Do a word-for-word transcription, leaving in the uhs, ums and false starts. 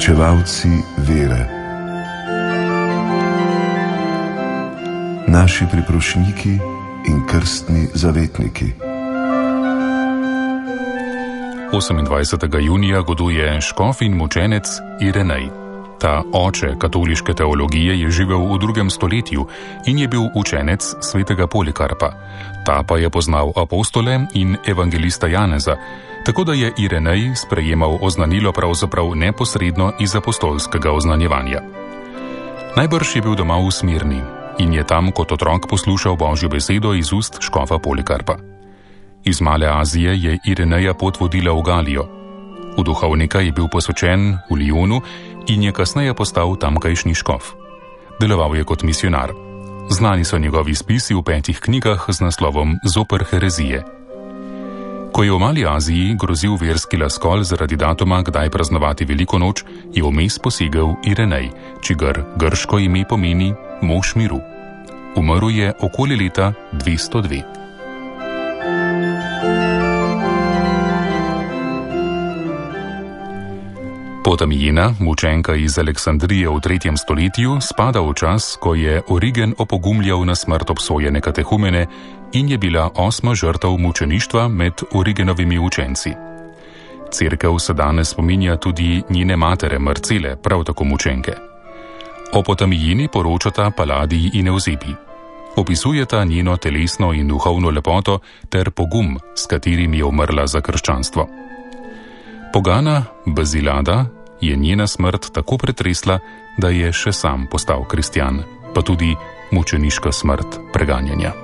Uresničevalci vere, naši priprošniki in krstni zavetniki. osemindvajsetega junija goduje škof in mučenec Irenej. Ta oče katoliške teologije je živel v drugem stoletju in je bil učenec svetega Polikarpa. Ta pa je poznal apostole in evangelista Janeza, tako da je Irenej sprejemal oznanilo pravzaprav neposredno iz apostolskega oznanjevanja. Najbrž je bil doma v Smirni in je tam kot otrok poslušal Božjo besedo iz ust škofa Polikarpa. Iz Male Azije je Ireneja pot vodila v Galijo. V duhovnika je bil posvečen v Lyonu in je kasneje postal tamkajšnji škof. Deloval je kot misionar. Znani so njegovi spisi v petih knjigah z naslovom Zoper herezije. Ko je v Mali Aziji grozil verski laskol zaradi datuma, kdaj praznovati veliko noč, je vmes posegel Irenej, čigar grško ime pomeni mož miru. Umrl je okoli leta dvesto dve. Potamijena, mučenka iz Aleksandrije v tretjem stoletju, spada v čas, ko je Origen opogumljal na smrt obsojene katehumene in je bila osma žrtev mučeništva med Origenovimi učenci. Cerkev se danes spominja tudi njene matere Marcele, prav tako mučenke. O Potamijeni poročata Paladij in Evzebi. Opisujeta njeno telesno in duhovno lepoto ter pogum, s katerim je umrla za krščanstvo. Pogana Bazilada je njena smrt tako pretresla, da je še sam postal kristjan, pa tudi mučeniška smrt preganjanja.